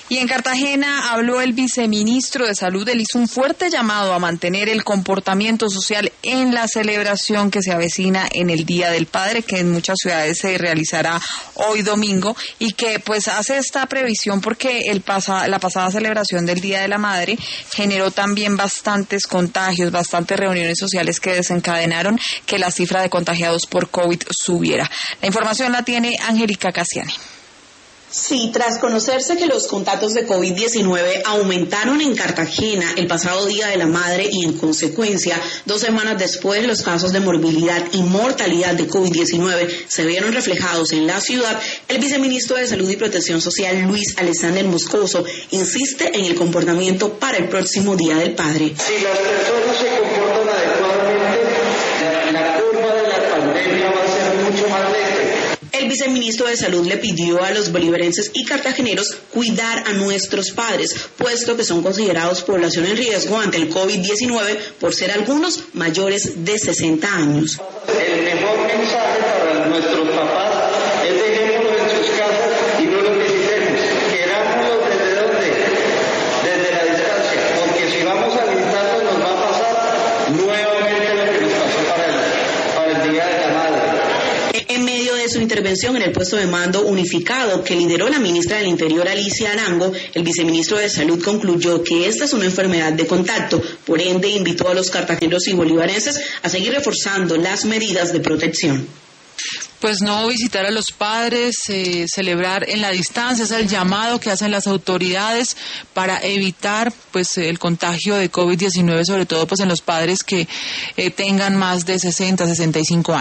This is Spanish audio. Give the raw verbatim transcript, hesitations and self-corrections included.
Y en Cartagena habló el viceministro de Salud. Él hizo un fuerte llamado a mantener el comportamiento social en la celebración que se avecina en el Día del Padre, que en muchas ciudades se realizará hoy domingo, y que pues hace esta previsión porque el pasa, la pasada celebración del Día de la Madre generó también bastantes contagios, bastantes reuniones sociales que desencadenaron que la cifra de contagiados por COVID subiera. La información la tiene Angélica Casiani. Sí, tras conocerse que los contactos de COVID diecinueve aumentaron en Cartagena el pasado Día de la Madre y en consecuencia, dos semanas después, los casos de morbilidad y mortalidad de COVID diecinueve se vieron reflejados en la ciudad, el viceministro de Salud y Protección Social, Luis Alexander Moscoso, insiste en el comportamiento para el próximo Día del Padre. Si las personas se comportan adecuadamente, la curva de la pandemia va a ser mucho más lenta. El viceministro de Salud le pidió a los bolivarenses y cartageneros cuidar a nuestros padres, puesto que son considerados población en riesgo ante el COVID diecinueve por ser algunos mayores de sesenta años. El mejor mensaje para nuestros papás es dejémoslos en sus casas y no los visitemos. Querámoslos desde dónde, desde la distancia, porque si vamos a visitarlos nos va a pasar nuevamente lo que nos pasó para el, para el Día de la Madre. En medio de su intervención en el puesto de mando unificado que lideró la ministra del Interior, Alicia Arango, el viceministro de Salud concluyó que esta es una enfermedad de contacto. Por ende, invitó a los cartageneros y bolivarenses a seguir reforzando las medidas de protección. Pues no visitar a los padres, eh, celebrar en la distancia, es el llamado que hacen las autoridades para evitar pues el contagio de COVID diecinueve, sobre todo pues en los padres que eh, tengan más de sesenta, sesenta y cinco años.